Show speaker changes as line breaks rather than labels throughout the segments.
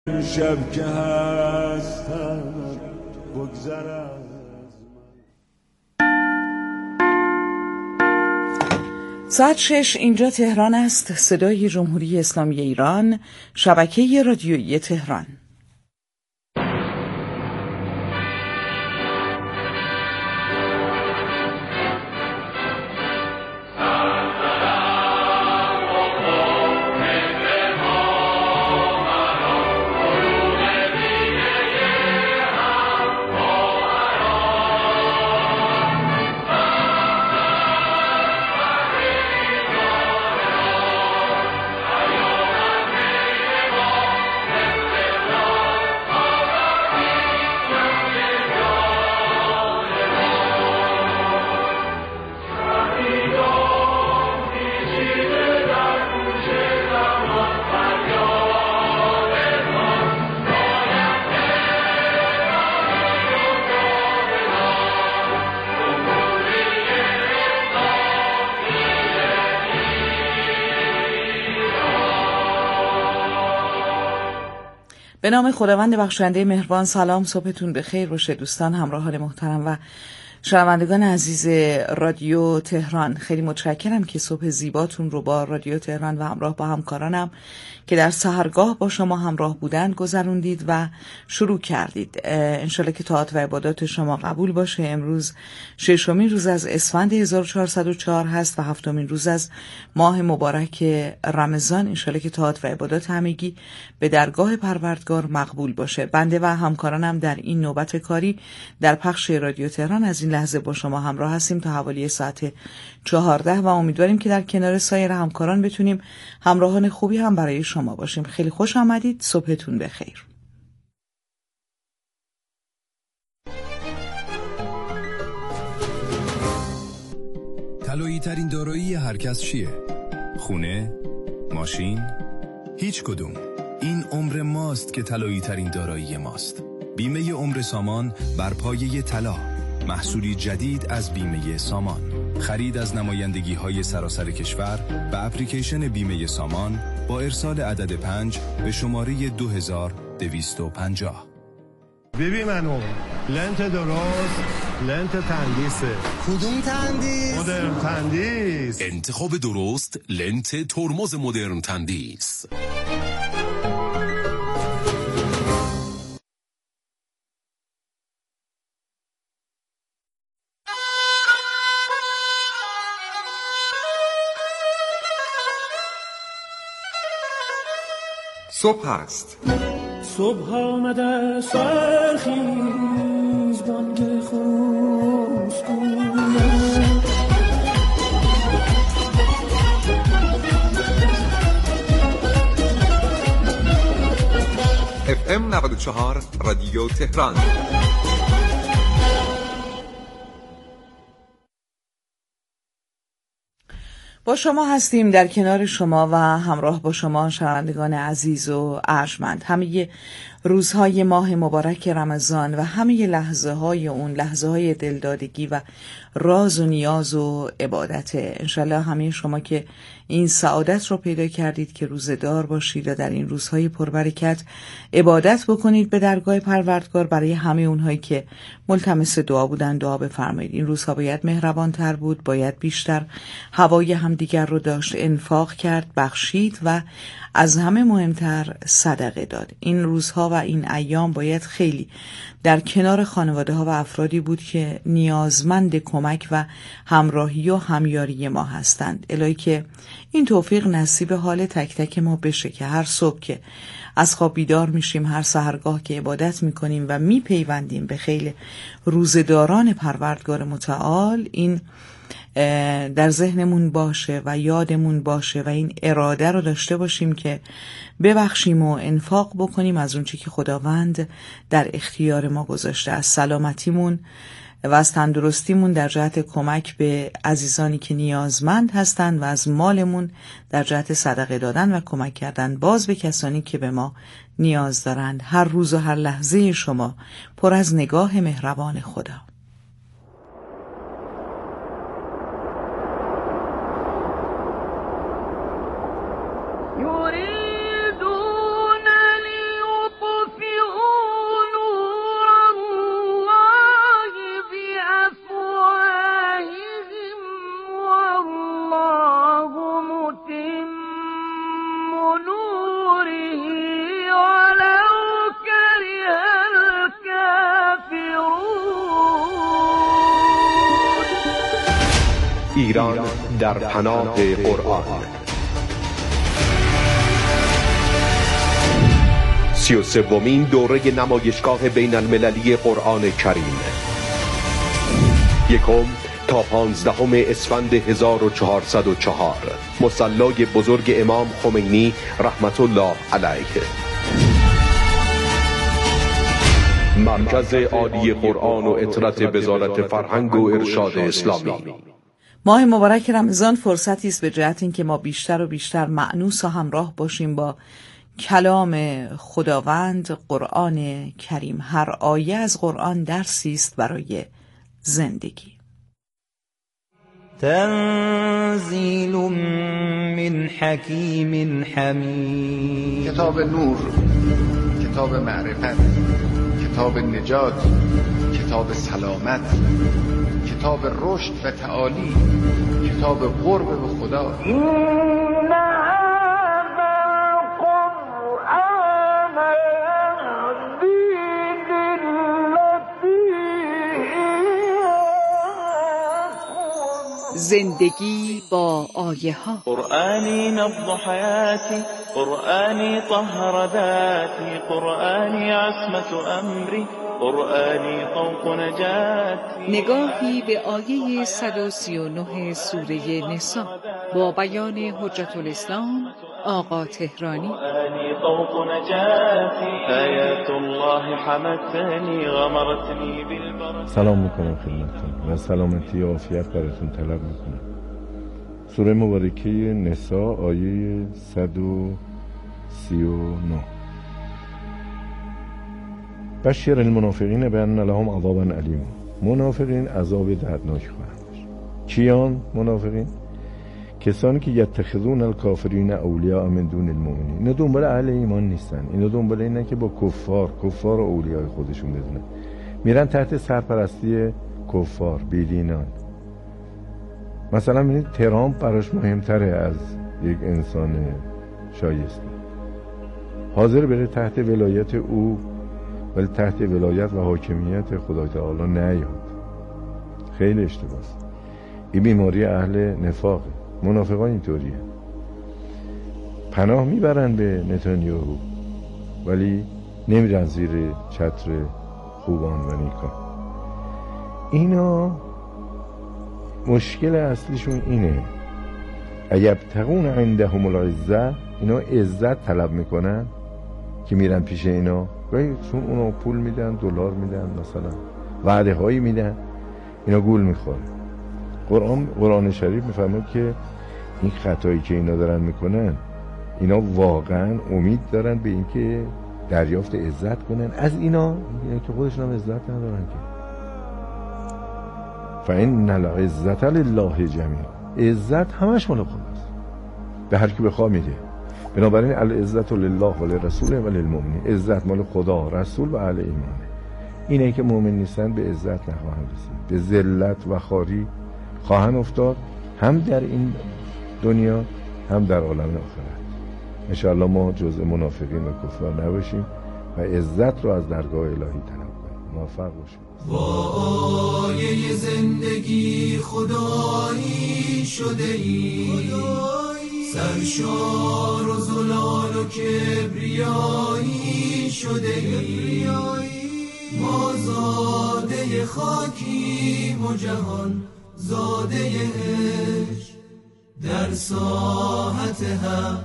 شب که هستم بگذرم.
ساعت 6 اینجا تهران است. صدای جمهوری اسلامی ایران، شبکه رادیویی تهران. به نام خداوند بخشنده مهربان. سلام، صبحتون بخیر باشه دوستان، همراهان محترم و شنوندگان عزیز رادیو تهران. خیلی متشکرم که صبح زیباتون رو با رادیو تهران و همراه با همکارانم که در سحرگاه با شما همراه بودن گذروندید و شروع کردید. انشالله که طاعات و عبادات شما قبول باشه. امروز 6مین روز از اسفند 1404 هست و 7مین روز از ماه مبارک رمضان. انشالله که طاعات و عبادات همگی به درگاه پروردگار مقبول باشه. بنده و همکارانم در این نوبت کاری در پخش رادیو تهران از این لحظه با شما همراه هستیم تا حوالی ساعت 14 و امیدواریم که در کنار سایر همکاران بتونیم همراهان خوبی هم برای شما باشیم. خیلی خوش آمدید. صبحتون بخیر.
طلایی ترین دارایی هر کس چیه؟ خونه؟ ماشین؟ هیچ کدوم. این عمر ماست که طلایی ترین دارایی ماست. بیمه عمر سامان بر پایه طلا، محصولی جدید از بیمه سامان. خرید از نمایندگی‌های سراسر کشور و اپلیکیشن بیمه سامان با ارسال عدد 5 به شماره 2250.
ببین منو لنت درست، لنت تندیسه.
کدوم تندیس؟
مدرن تندیس.
انتخاب درست، لنت ترمز مدرن تندیس.
صبح است.
صبح آمده سرخیز بانگ خروسگویم.
FM 94 رادیو تهران.
با شما هستیم، در کنار شما و همراه با شما شنوندگان عزیز و ارجمند. همه روزهای ماه مبارک رمضان و همه لحظه های اون، لحظه های دلدادگی و راز و نیاز و عبادت. انشالله همه شما که این سعادت رو پیدا کردید که روزدار باشید و در این روزهای پربرکت عبادت بکنید به درگاه پروردگار. برای همه اونهایی که ملتمس دعا بودن دعا بفرمایید. این روزها باید مهربان تر بود، باید بیشتر هوای همدیگر رو داشت، انفاق کرد، بخشید و از همه مهمتر صدقه داد. این روزها و این ایام باید خیلی در کنار خانواده ها و افرادی بود که نیازمند کمک و همراهی و همیاری ما هستند. الهی که این توفیق نصیب حال تک تک ما بشه که هر صبح که از خواب بیدار میشیم، هر سحرگاه که عبادت میکنیم و میپیوندیم به خیل روزداران پروردگار متعال، این در ذهنمون باشه و یادمون باشه و این اراده رو داشته باشیم که ببخشیم و انفاق بکنیم از اون چی که خداوند در اختیار ما گذاشته، از سلامتیمون و از تندرستیمون در جهت کمک به عزیزانی که نیازمند هستند و از مالمون در جهت صدقه دادن و کمک کردن باز به کسانی که به ما نیاز دارند. هر روز و هر لحظه شما پر از نگاه مهربان خدا.
يريدون ليطفئوا
ایران در پناه قرآن. 33مین دوره نمایشگاه بین المللی قرآن کریم، 1 تا 15 اسفند 1404، مصلی بزرگ امام خمینی رحمت الله علیه. مرکز عالی قرآن و اطلاعات وزارت فرهنگ و ارشاد اسلامی.
ماه مبارک رمضان فرصتی است به جهت اینکه ما بیشتر و بیشتر مأنوس و همراه باشیم با کلام خداوند، قرآن کریم. هر آیه از قرآن درسی است برای زندگی.
تنزیل من حکیم حمید.
کتاب نور، کتاب معرفت، کتاب نجات، کتاب سلامت، کتاب رشد و تعالی، کتاب قرب به خدا.
زندگی با آیه ها.
قرآنی نبض حیاتی، قرآنی طهر ذاتی، قرآنی عصمت امری، قرآنی طوق نجاتی.
نگاهی به آیه 139 سوره نساء با بیان حجت الاسلام آقا تهرانی.
قرآنی طوق نجاتی، آیات الله حمتنی غمرتنی بالبرکات.
سلام میکنم خدمتتون و سلامتی و عافیت براتون طلب میکنم. سوره مبارکه نساء آیه 139. بشر المنافقین بان لهم عذابا علیم. منافقین عذاب دردناک خواهند داشت. کیان منافقین؟ کسانی که یتخذون الکافرین اولیاء من دون المؤمنین. اینا دنبال اهل ایمان نیستن، اینا دنبال اینن که با کفار و اولیای خودشون بدونن، میرن تحت سرپرستی کفار بیدینان. مثلا ببینید ترامپ براش مهمتره از یک انسان شایسته، حاضر بره تحت ولایت او ولی تحت ولایت و حاکمیت خدای تعالی نیاد. خیلی اشتباهه. این بیماری اهل نفاقه. منافقان اینطوریه، پناه میبرن به نتانیاهو ولی نمیرن زیر چتر خوبان و نیکان. اینا مشکل اصلیشون اینه، ایبتغون عندهم العزة. اینا عزت طلب میکنن که میرن پیش اینا، چون اونا پول میدن، دلار میدن، مثلا وعده هایی میدن، اینا گول میخوره. قرآن شریف میفرماید که این خطایی که اینا دارن میکنن، اینا واقعا امید دارن به اینکه دریافت عزت کنن از اینا که خودشون هم عزت ندارن که. فإن العزة لله جمیعا. عزت همش مال خداست، به هر کی بخواد میده. بنابراین العزة لله و لرسوله و للمؤمنین. عزت مال خدا، رسول و اهل ایمانه. اینه که مؤمن نیستن به عزت نخواهند رسید، به ذلت و خواری خواهند افتاد، هم در این دنیا هم در عالم آخرت. انشاءالله ما جزء منافقین و کفار نباشیم و عزت رو از درگاه الهی طلب کنیم. موفق باشیم.
با آیه زندگی خدایی شده ای، سرشار و زلال و کبریایی شده ای. ما زاده خاکیم و جهان زاده عشق، در ساحت حق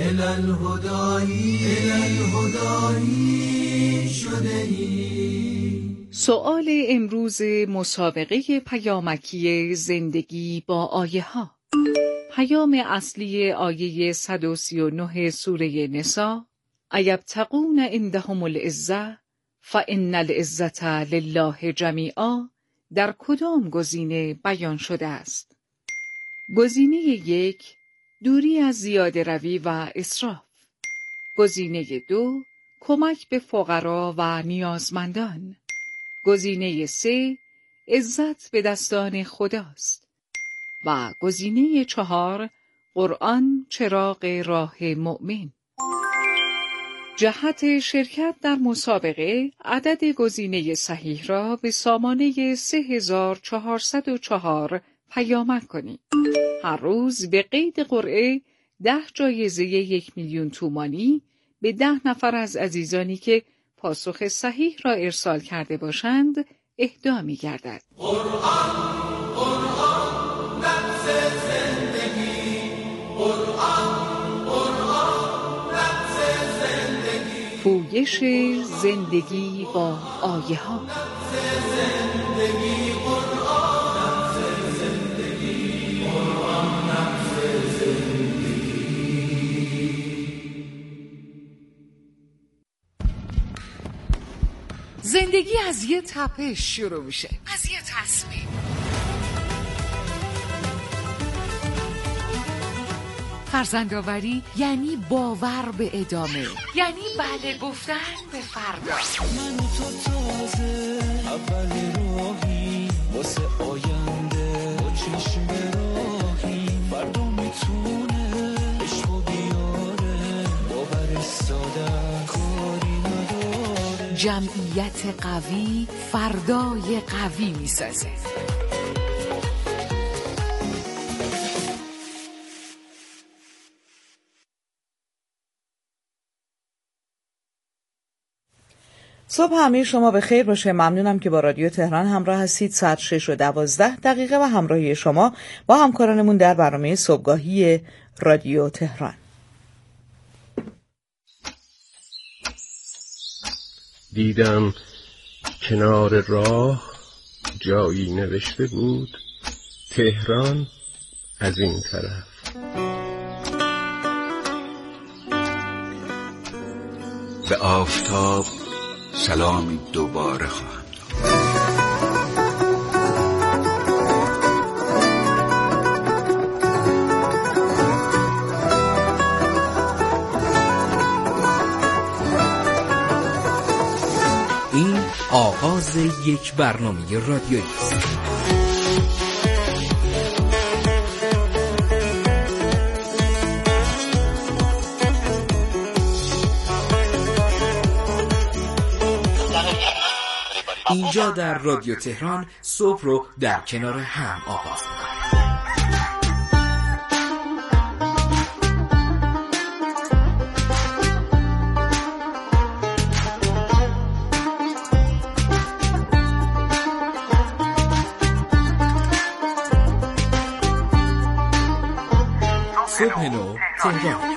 الالهدایی شده ای.
سؤال امروز مسابقه پیامکی زندگی با آیه ها. پیام اصلی آیه 139 سوره نساء، ایبتغون عندهم العزة فإن العزة لله جمیعا، در کدام گزینه بیان شده است؟ گزینه 1 دوری از زیاده روی و اسراف. گزینه 2 کمک به فقرا و نیازمندان. گزینه 3 عزت به دستان خداست. و گزینه 4 قرآن چراغ راه مؤمن. جهت شرکت در مسابقه عدد گزینه صحیح را به سامانه 3404
پیامک کنید. هر روز به قید قرعه 10 جایزه 1,000,000 تومانی به 10 نفر از عزیزانی که پاسخ صحیح را ارسال کرده باشند اهدا می‌گردد.
قرآن قرآن نفس زندگی، قرآن قرآن نفس زندگی،
پویش زندگی با آیه ها.
نفس زندگی قرآن، نفس زندگی قرآن، نفس زندگی.
زندگی از یه تپش شروع میشه، از یه تصمیم. فرزندآوری یعنی باور به ادامه، یعنی بله گفتن به فردا.
من و تو تازه اول راهی واسه آینده با چشم راهی، فردا میتونه عشق و بیاره، باور ساده کاری نداره.
جمعیت قوی فردای قوی میسازه.
صبح همه شما به خیر باشه. ممنونم که با رادیو تهران همراه هستید. ساعت 6:12 و همراهی شما با همکارانمون در برنامه صبحگاهی رادیو تهران.
دیدم کنار راه جایی نوشته بود تهران از این طرف.
به آفتاب سلامی دوباره خواهم داد.
این آغاز یک برنامه رادیویی است. اینجا در رادیو تهران صبح رو در کنار هم آغاز می‌کنیم. صبح نو تهران.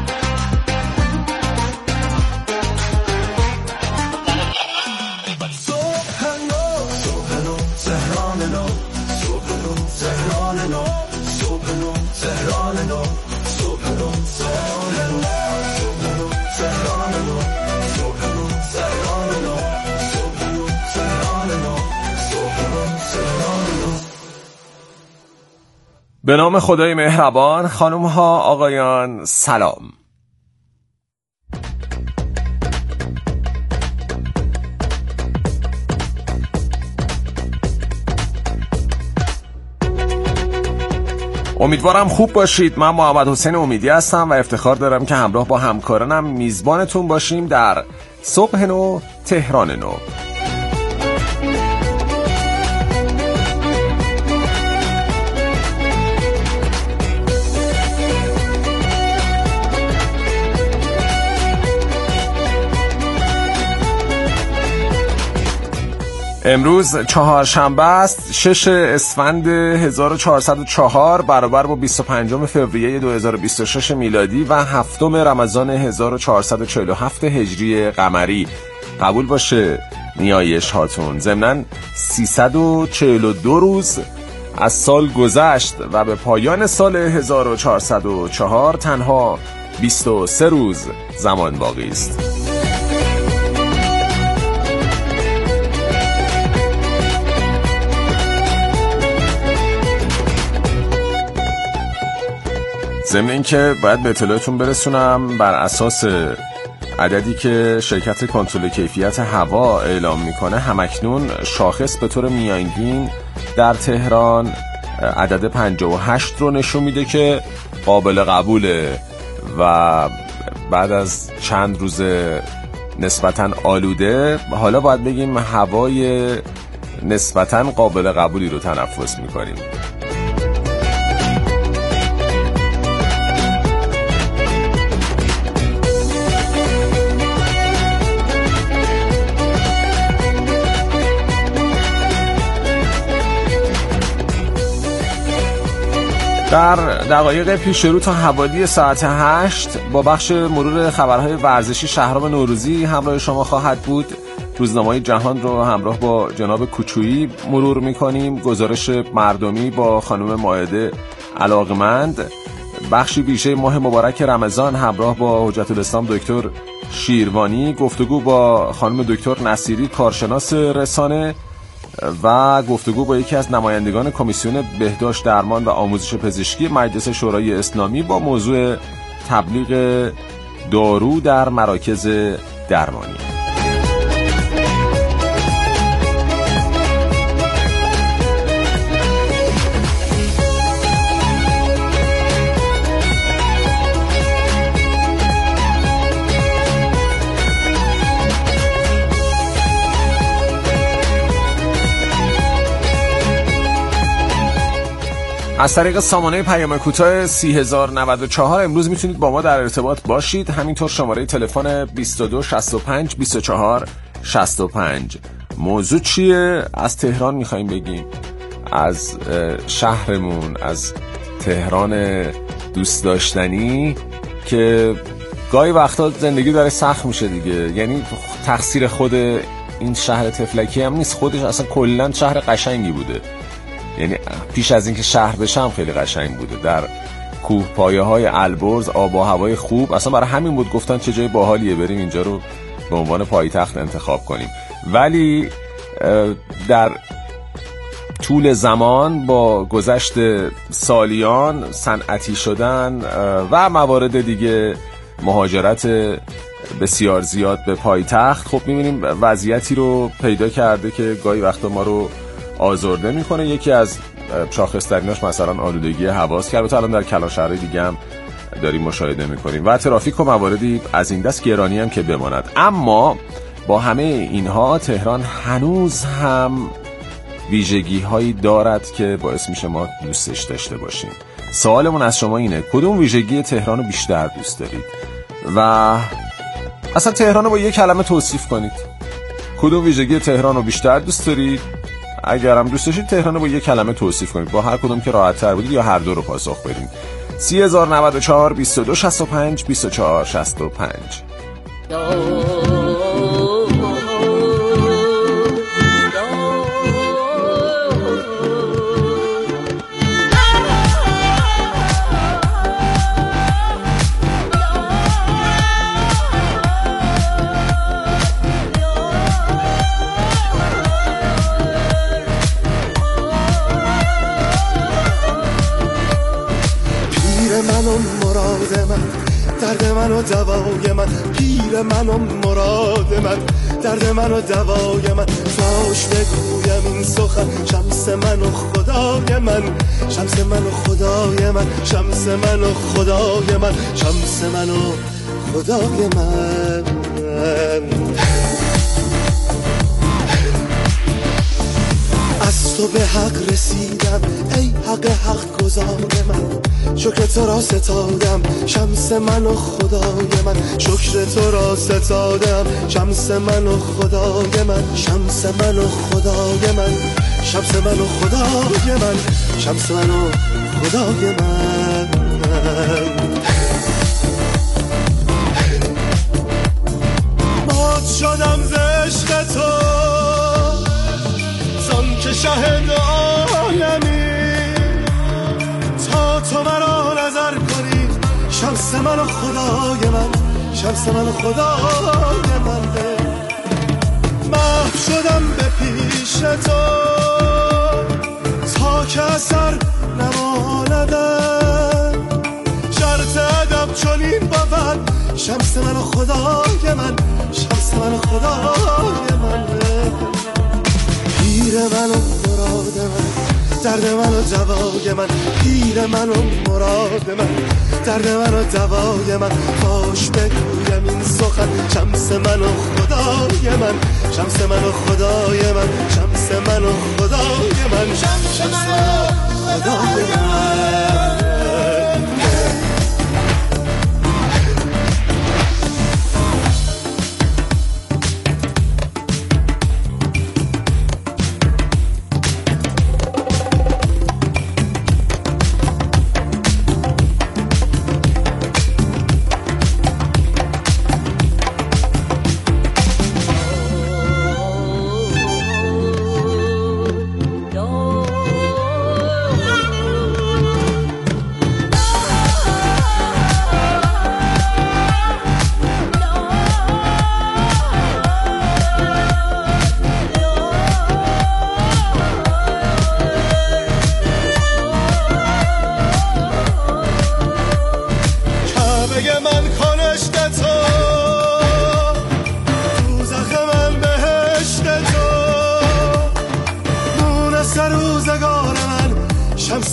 به نام خدای مهربان، خانم ها آقایان سلام. امیدوارم خوب باشید. من محمد حسین امیدی هستم و افتخار دارم که همراه با همکارانم میزبانتون باشیم در صبح نو تهران نو. امروز چهارشنبه است، 6 اسفند 1404 برابر با 25 فوریه 2026 میلادی و 7 رمضان 1447 هجری قمری. قبول باشه نیایش هاتون. ضمناً 342 روز از سال گذشت و به پایان سال 1404 تنها 23 روز زمان باقی است. ضمن این که باید به اطلاعتون برسونم بر اساس عددی که شرکت کنترل کیفیت هوا اعلام میکنه، همکنون شاخص به طور میانگین در تهران عدد 58 رو نشون میده که قابل قبوله و بعد از چند روز نسبتاً آلوده حالا باید بگیم هوای نسبتاً قابل قبولی رو تنفس میکنیم. در دقایق پیش رو تا حوالی ساعت 8 با بخش مرور خبرهای ورزشی شهرام نوروزی همراه شما خواهد بود. روزنامه‌های جهان رو همراه با جناب کوچویی مرور می‌کنیم. گزارش مردمی با خانم مائده علاقمند. بخشی ویژه ماه مبارک رمضان همراه با حجت الاسلام دکتر شیروانی. گفتگو با خانم دکتر نصیری کارشناس رسانه و گفتگو با یکی از نمایندگان کمیسیون بهداشت درمان و آموزش پزشکی مجلس شورای اسلامی با موضوع تبلیغ دارو در مراکز درمانی. از طریق سامانه پیام کوتاه 3094 امروز میتونید با ما در ارتباط باشید. همینطور شماره تلفن 22 65 24 65. موضوع چیه؟ از تهران میخوایم بگیم، از شهرمون، از تهران دوست داشتنی که گاهی وقتا زندگی داره سخت میشه دیگه. یعنی تقصیر خود این شهر تفلکی هم نیست، خودش اصلا کلا شهر قشنگی بوده. یعنی پیش از اینکه شهر بشم خیلی قشنگ بوده. در کوه پایه های البرز آب و هوای خوب، اصلا برای همین بود گفتن چه جای باحالیه بریم اینجا رو به عنوان پایتخت انتخاب کنیم. ولی در طول زمان با گذشت سالیان، صنعتی شدن و موارد دیگه، مهاجرت بسیار زیاد به پایتخت، خب می‌بینیم وضعیتی رو پیدا کرده که گاهی وقتا ما رو آزرده میکنه. یکی از شاخص‌تریناش مثلا آلودگی هواست که البته الان در کلانشهرهای دیگه هم داریم مشاهده میکنیم و ترافیک و مواردی از این دست گرانی هم که بماند. اما با همه اینها تهران هنوز هم ویژگی هایی دارد که باعث میشه ما دوستش داشته باشیم. سوالمون از شما اینه کدوم ویژگی تهران رو بیشتر دوست دارید و اصلا تهران رو با یک کلمه توصیف کنید. کدوم ویژگی تهران رو بیشتر دوست دارید؟ اگر هم دوست داشتید تهران رو با یک کلمه توصیف کنید، با هر کدوم که راحت تر بودید یا هر دو رو پاسخ بدین. 3094 22 65 24 65.
درد من و دوای من، پیر من و مراد من، درد من و دوای من، فاش بگویم این سخن، شمس من و خدای من، شمس من و خدای من، شمس من و خدای من، شمس من و خدای من. از تو به حق رسیدم ای حق حق گزار من، شکر تو را ستادم شمس من و خدای من، شکر تو را ستادم شمس من و خدای من، شمس من و خدای من، شمس من و خدای من، شمس من و خدای من. مات شدم ز عشق تو زان که شاهد عالمی، تا تو مرا نظر کنی شمس من و خدای من، شمس من و خدای من. محو شدم به پیش تو تا که اثر نماندم، شرط ادب چنین بود شمس من و خدای من، شمس من و خدای من. پیر من و مراد من، درد من و دوای من، پیر من و مراد من، درد من و دوای من، فاش بگویم این سخن، شمس من و خدای من، شمس من و خدای من، شمس من و خدای من، شمس من و خدای من.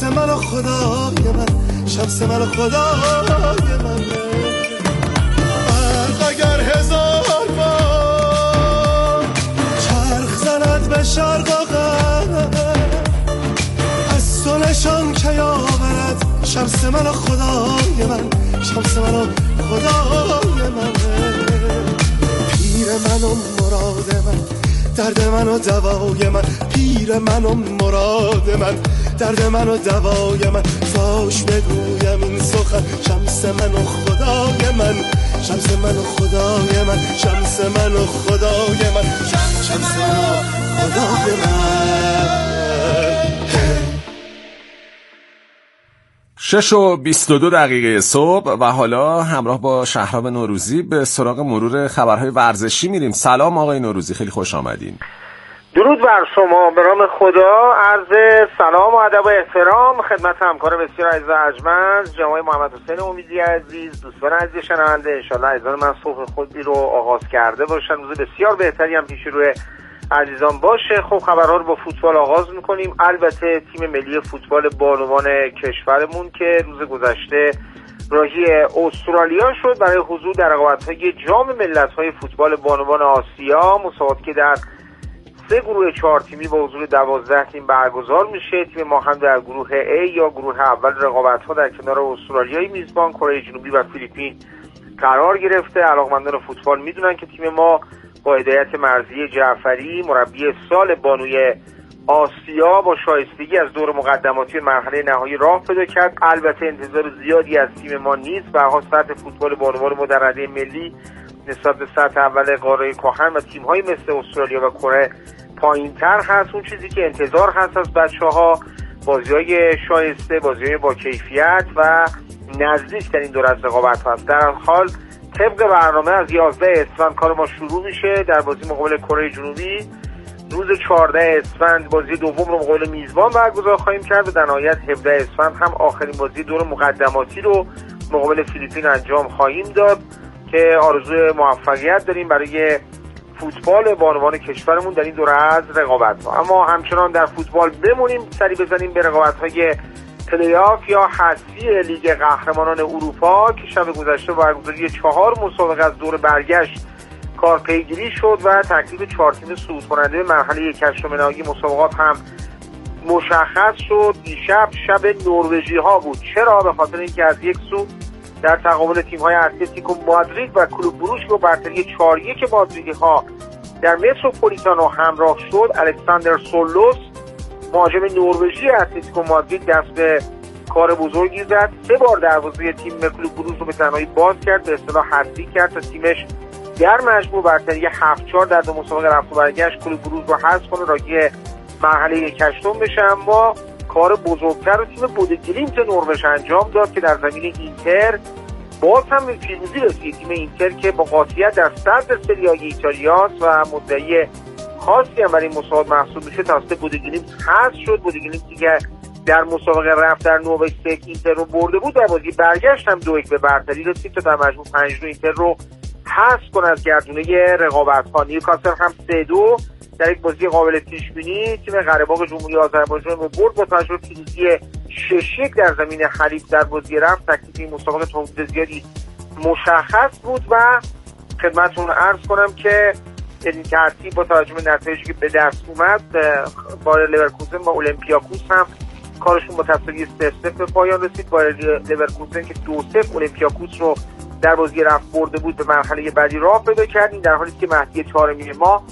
شمس من و خدای من، شمس من و خدای من. برق اگر هزار بار چرخ زند به شرق و غرب، از تو نشان که یاورد شمس من و خدای من، شمس من و خدای من. پیر من و مراد من، درد من و دوای من، پیر من و مراد من، درد من و دوای من. فاش بگویم این سخن، شمس من و خدای من، شمس من و خدای من، شمس من و خدای من، شمس من و خدای من.
6:22 صبح و حالا همراه با شهرام نوروزی به سراغ مرور خبرهای ورزشی میریم. سلام آقای نوروزی، خیلی خوش آمدین.
درود بر شما، به نام خدا. عرض سلام و ادب و احترام خدمت همکار بسیار عزیز و ارجمند جناب محمد حسین امیدی عزیز، دوستان عزیز شنونده. انشالله عزیزان من صبح خودی رو آغاز کرده باشن، روز بسیار بهتری هم پیش روی عزیزان باشه. خب خبرها رو با فوتبال آغاز میکنیم. البته تیم ملی فوتبال بانوان کشورمون که روز گذشته راهی استرالیا شد برای حضور در رقابت‌های جام ملت‌های فوتبال بانوان آسیا، مسابقاتی که در 3 گروه 4 تیمی با حضور 12 تیم برگزار میشه. تیم ما هم در گروه A یا گروه اول رقابت‌ها در کنار استرالیای میزبان، کره جنوبی و فیلیپین قرار گرفته. علاقمندان فوتبال میدونن که تیم ما با هدایت مرضیه جعفری، مربی سال بانوی آسیا، با شایستگی از دور مقدماتی مرحله نهایی راه پیدا کرد. البته انتظار زیادی از تیم ما نیست. به هر حال سطح فوتبال بانوان ما در رده ملی نسبت به سطح اول قاره کهن و تیم‌های مثل استرالیا و کره پایین‌تر هست. اون چیزی که انتظار هست از بچه‌ها بازی‌های شایسته، بازی‌های با کیفیت و نزدیک در این دور از رقابت هست. در حال طبق برنامه از 11 اسفند کار ما شروع میشه. در بازی مقابل کره جنوبی روز 14 اسفند بازی دوم رو مقابل میزبان برگزار خواهیم کرد و در نهایت 17 اسفند هم آخرین بازی دور مقدماتی رو مقابل فیلیپین انجام خواهیم داد که آرزوی موفقیت داریم برای فوتبال بانوان کشورمون در این دوره از رقابت‌ها. اما همچنان در فوتبال بمونیم، سری بزنیم به رقابت‌های پلی‌آف یا حذفی لیگ قهرمانان اروپا که شب گذشته با برگزاری 4 مسابقه از دور برگشت کار پیگیری شد و تکلیف 4 تیم صعود کننده به مرحله 1/8 نهایی مسابقات هم مشخص شد. دیشب شب نروژی‌ها بود. چرا؟ به خاطر اینکه از یک سو در تقابل تیم‌های اتلتیکو مادرید و کلوب بروژ با برتری 4-1 مادریدی‌ها در متروپولیتانو همراه شد. الکساندر سولوس مهاجم نروژی اتلتیکو مادرید دست به کار بزرگی زد. 3 بار دروازه تیم کلوب بروژ رو به تنهایی باز کرد، به اصطلاح حذفی کرد تا تیمش در مجموع برتری 7-4 در دو مسابقه رفت و برگشت کلوب بروژ رو حذف کنه، راهی مرحله 1/8 بشه. اما کار بزرگتر رو تیم بودگلیمت نروژ انجام داد که در زمین اینتر باز هم به پیروزی رسید. تیم اینتر که با قاطعیت در صدر سری آ ایتالیاست و مدعی خاصی هم برای این مسابقات محسوب میشه، توسط بودگلیمت حذف شد. بودگلیمتی که در مسابقه رفت در نووستک اینتر رو برده بود، در بازی برگشت هم 2-1 به برتری رسید تا در مجموع 5-2 اینتر رو حذف کنه از گردونه رقابت‌ها. نیوکاسل هم 3-2 در یک بازی قابل پیش بینی تیم قره‌باغ جمهوری آذربایجان رو برد. با توجه به پیروزی 6-1 در زمین حریف در بازی رفت، تکلیف این مسابقه تا حدود زیادی مشخص بود و خدمتتون عرض کنم که این ترتیب با توجه به نتایجی که به دست اومد، بایر لورکوزن و اولمپیاکوس هم کارشون با تساوی 3-0 به پایان رسید. بایر لورکوزن که 2-0 اولمپیاکوس رو در بازی رفت برده بود، به مرحله بعدی راه پیدا کرد. این در حالی که مهدی طارمی ما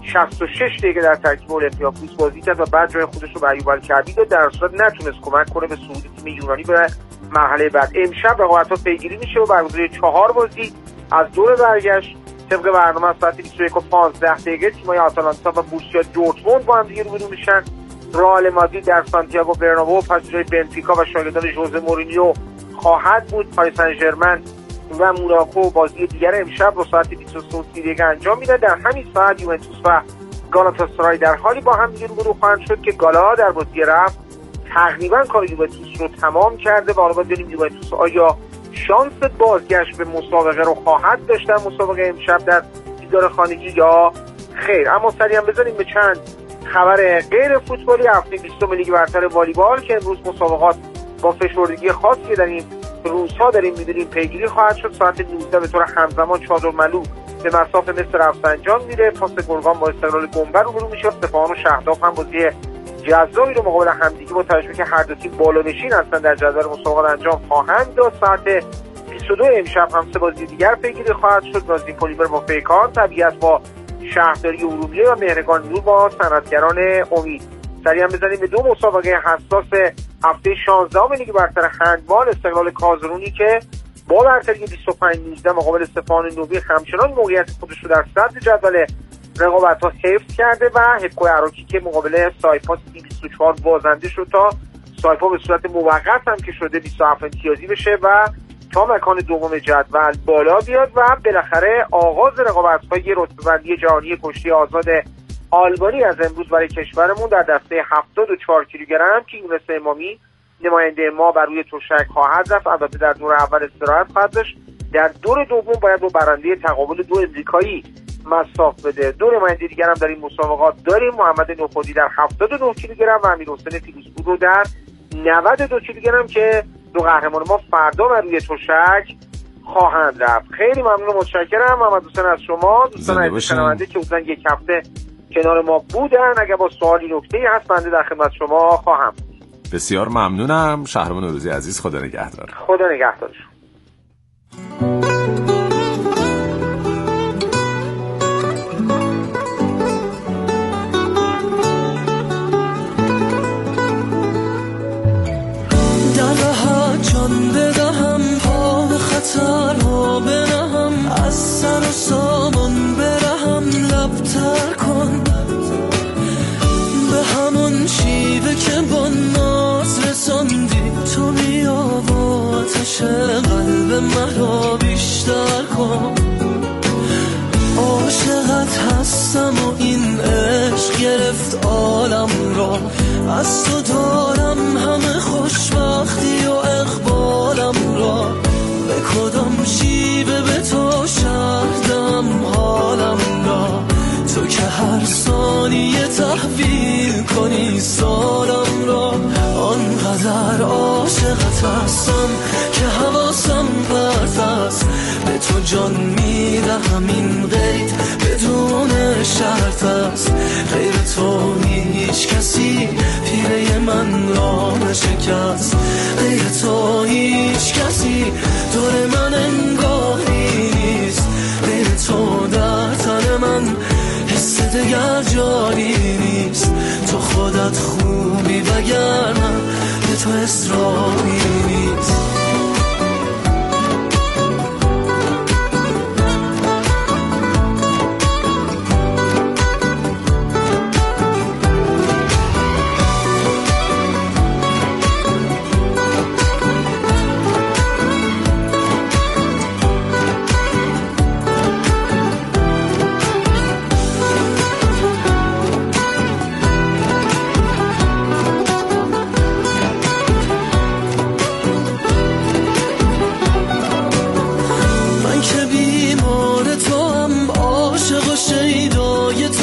66 دقیقه در ترکیب اولمپیاکوس بازی کرد و بعد جای خودش رو به ایوب الکعبی داد، در صورت نتونست کمک کنه به صعود تیم یونانی به مرحله بعد. امشب رقابت‌ها پیگیری میشه و برگزاری 4 بازی از دور برگشت طبق برنامه از ساعت 21:15 تیم‌های آتالانتا و بورسیا دورتموند با هم دیگه روبرو میشن. رئال مادرید در سانتیاگو برنابئو پس جای بنفیکا و شاگردان ژوزه مورینیو خواهد بود. پاریس سن ژرمن و موناکو بازی دیگر امشب رو ساعت 23:30 انجام میده. در همین ساعت یوونتوس و گالاتاسرای در حالی با هم دیگه روبرو خواهند شد که گالا در بازی رفت تقریبا کار یوونتوس رو تمام کرده و حالا باید ببینیم یوونتوس آیا شانس بازگشت به مسابقه رو خواهد داشت در مسابقه امشب در دیدار خانگی یا خیر. اما سریع بزنیم به چند خبر غیر فوتبالی هفته 20 لیگ برتر والیبال که امروز مسابقات با فشردگی خاصی در این روزها داریم می‌بینیم پیگیری خواهد شد. ساعت 19 به طور همزمان چادرملو به مسافه مثل رفسنجان میره، پاس گرگان با استقلال گنبر روبرو میشه، سپاهان و شهرداف هم بازی جذابی رو مقابل همدیگه با توجه که هر دو تیم بالانشین هستن در جدول مسابقات انجام خواهند داد. ساعت 22 امشب هم سه بازی دیگر پیگیری خواهد شد. نازی پلیمر با پیکان، طبیعت با شهرداری ارومیه و مهرگان نور با صنعتگران امید. سریع هم بزنیم به دو مسابقه حساس هفته 16 لیگ برتر هندبال. استقلال کازرونی که با برتری 25-19 مقابل سپاهان نوبی همچنان موقعیت خودش رو در صدر جدول رقابت‌ها حفظ کرده و هپکو عراقی که مقابل سایپا 24 بازنده شد تا سایپا به صورت موقت هم که شده 27 امتیازی بشه و تا مکان دوم جدول بالا بیاد و بالاخره آغاز رقابت‌های رتبه‌بندی جهانی کشتی آزاد آلبانی از امروز برای کشورمون در دسته 74 کیلوگرم که یونس امامی نماینده ما بر روی تشک خواهد رفت. البته در دور اول استراحت خواهد داشت. در دور دوم باید با برنده تقابل دو امریکایی مصاف بده. دو نماینده دیگر هم در این مسابقات داریم، محمد نخودی در 79 کیلوگرم و امیرحسین فیروزپور رو در 92 کیلوگرم که دو قهرمان ما فردا بر روی تشک خواهند رفت. خیلی ممنون و متشکرم محمد حسین از شما. دوستان عزیز شنونده که بودن یک هفته کنار ما بودن، اگر با سوالی نکته‌ای هست بنده در خدمت شما خواهم.
بسیار ممنونم. شهرام نوروزی عزیز، خدا نگهدار.
خدا نگهدار.
خطرها برهم از سر و سامان برهم لبتر کن به همون شیوه که با ناز رساندی تو بیا و آتش قلب مرا بیشتر کن عاشقت هستم و این عشق گرفت عالم را از تو دارم همه خوشبختی و اقبالم را به کدام شیوه به تو شهردم حالم را تو که هر ثانیه تحویل کنی سالم را آنقدر عاشقت هستم که حواسم پرت است به تو جان میدهم این قید بدون شرط است غیر تو هیچ کسی پیره من را نشکست غیر تو هیچ کسی دور من انگاری نیست غیر تو در تن من حس دگر جاری نیست تو خودت خوبی وگرنه به تو اصراری نیست